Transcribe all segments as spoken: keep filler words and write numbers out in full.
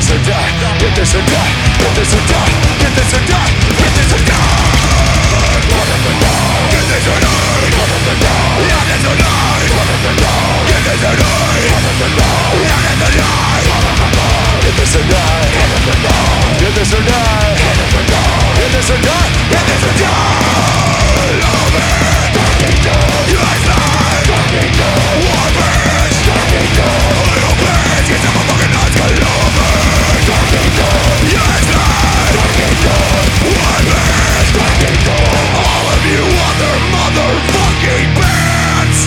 this or die, get this or die, get this or die, get this or die, get this or die. Get this or die, get this or die, get this or die, get this or die, get this or die, get this or die, get this or die, get this or die. Love it, yes life, war bitch, oil bitch, get some fucking nuts, I love it. Yes life, war bitch, all of you other motherfucking bands.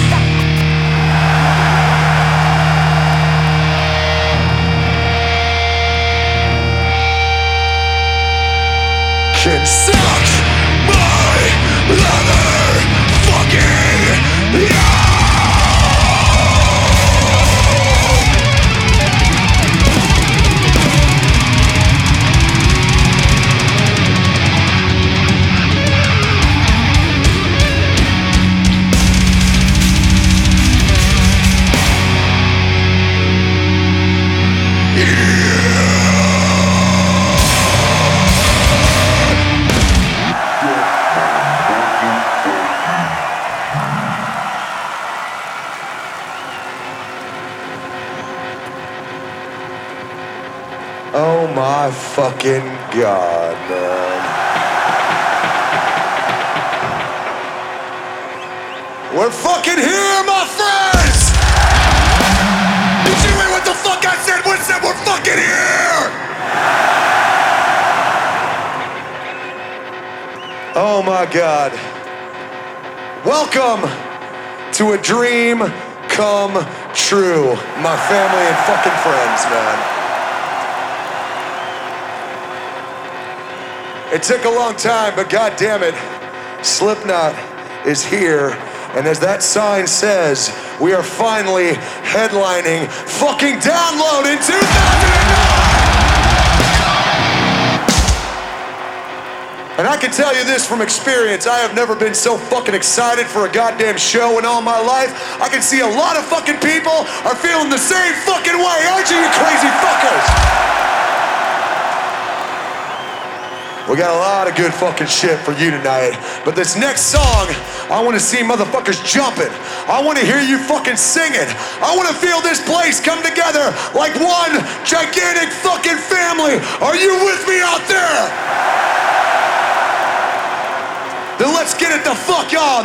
Can suck my leather fucking yeah. Oh my fucking God, man. We're fucking here, my friends! Did you hear what the fuck I said? What said we're fucking here? Oh my God. Welcome to a dream come true, my family and fucking friends, man. It took a long time, but God damn it, Slipknot is here. And as that sign says, we are finally headlining fucking Download in two thousand nine! And I can tell you this from experience, I have never been so fucking excited for a goddamn show in all my life. I can see a lot of fucking people are feeling the same fucking way, aren't you, you crazy fuckers? We got a lot of good fucking shit for you tonight. But this next song, I want to see motherfuckers jumping. I want to hear you fucking singing. I want to feel this place come together like one gigantic fucking family. Are you with me out there? Then let's get it the fuck on.